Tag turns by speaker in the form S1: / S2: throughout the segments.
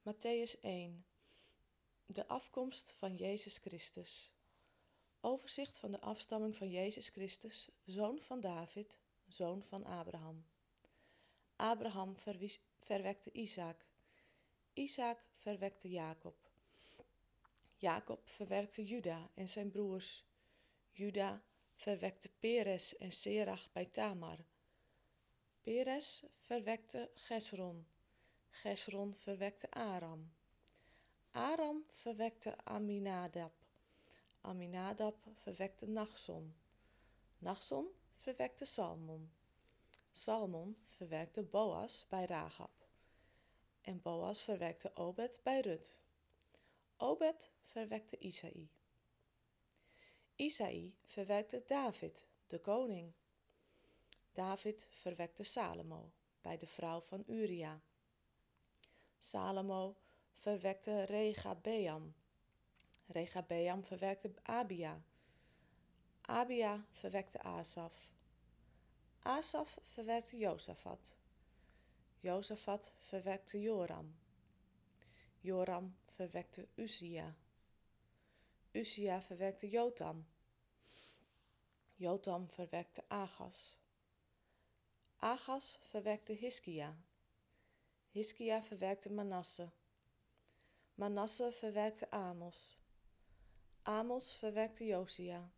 S1: Mattheüs 1. De afkomst van Jezus Christus. Overzicht van de afstamming van Jezus Christus, zoon van David, zoon van Abraham. Abraham verwekte Isaak. Isaak verwekte Jacob. Jacob verwekte Juda en zijn broers. Juda verwekte Peres en Serach bij Tamar. Peres verwekte Gesron. Gesron verwekte Aram. Aram verwekte Aminadab. Aminadab verwekte Nachson. Nachson verwekte Salmon. Salmon verwekte Boas bij Ragab. En Boas verwekte Obed bij Rut. Obed verwekte Isaï. Isaï verwekte David, de koning. David verwekte Salomo bij de vrouw van Uria. Salomo verwekte Regabeam. Regabeam verwekte Abia. Abia verwekte Asaf. Asaf verwekte Josafat. Josafat verwekte Joram. Joram verwekte Uzia. Uzia verwekte Jotam. Jotam verwekte Agas. Agas verwekte Hiskia. Hiskia verwekte Manasse. Manasse verwekte Amos. Amos verwekte Josia.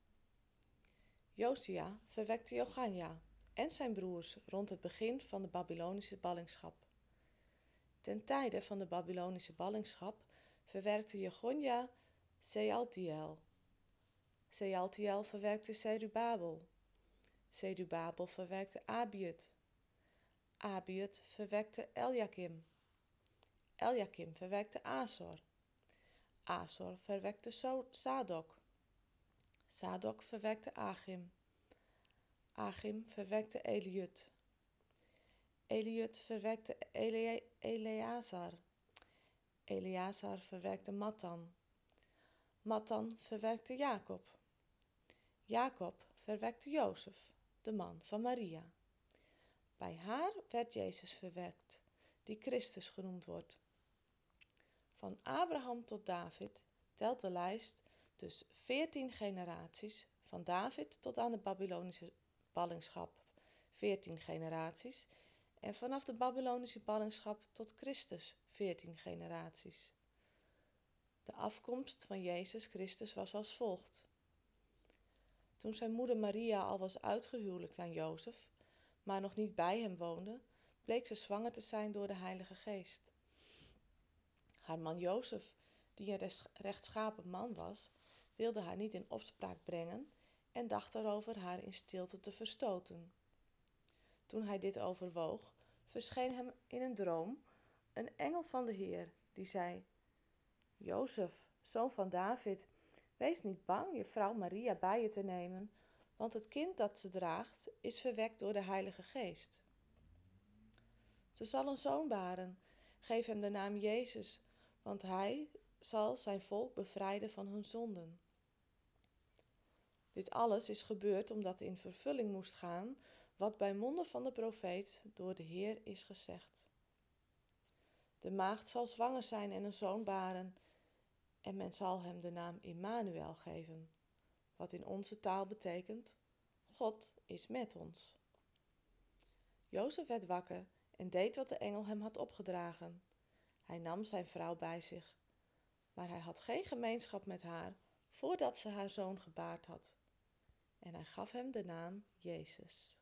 S1: Josia verwekte Jochanja en zijn broers rond het begin van de Babylonische ballingschap. Ten tijde van de Babylonische ballingschap verwerkte Jechonja Sealtiel. Sealtiel verwerkte Zerubabel. Zerubabel verwerkte Abiud. Abiud verwekte Eljakim. Eljakim verwekte Azor. Azor verwekte Sadok. Sadok verwekte Achim. Achim verwekte Eliud. Eliud verwekte Eleazar. Eleazar verwekte Mattan. Mattan verwekte Jacob. Jacob verwekte Jozef, de man van Maria. Bij haar werd Jezus verwekt, die Christus genoemd wordt. Van Abraham tot David telt de lijst dus 14 generaties, van David tot aan de Babylonische ballingschap 14 generaties en vanaf de Babylonische ballingschap tot Christus 14 generaties. De afkomst van Jezus Christus was als volgt. Toen zijn moeder Maria al was uitgehuwelijkt aan Jozef, maar nog niet bij hem woonde, bleek ze zwanger te zijn door de Heilige Geest. Haar man Jozef, die een rechtschapen man was, wilde haar niet in opspraak brengen en dacht erover haar in stilte te verstoten. Toen hij dit overwoog, verscheen hem in een droom een engel van de Heer, die zei: Jozef, zoon van David, wees niet bang je vrouw Maria bij je te nemen, want het kind dat ze draagt is verwekt door de Heilige Geest. Ze zal een zoon baren, geef hem de naam Jezus, want hij zal zijn volk bevrijden van hun zonden. Dit alles is gebeurd omdat in vervulling moest gaan wat bij monden van de profeet door de Heer is gezegd. De maagd zal zwanger zijn en een zoon baren, en men zal hem de naam Immanuel geven, wat in onze taal betekent: God is met ons. Jozef werd wakker en deed wat de engel hem had opgedragen. Hij nam zijn vrouw bij zich, maar hij had geen gemeenschap met haar voordat ze haar zoon gebaard had. En hij gaf hem de naam Jezus.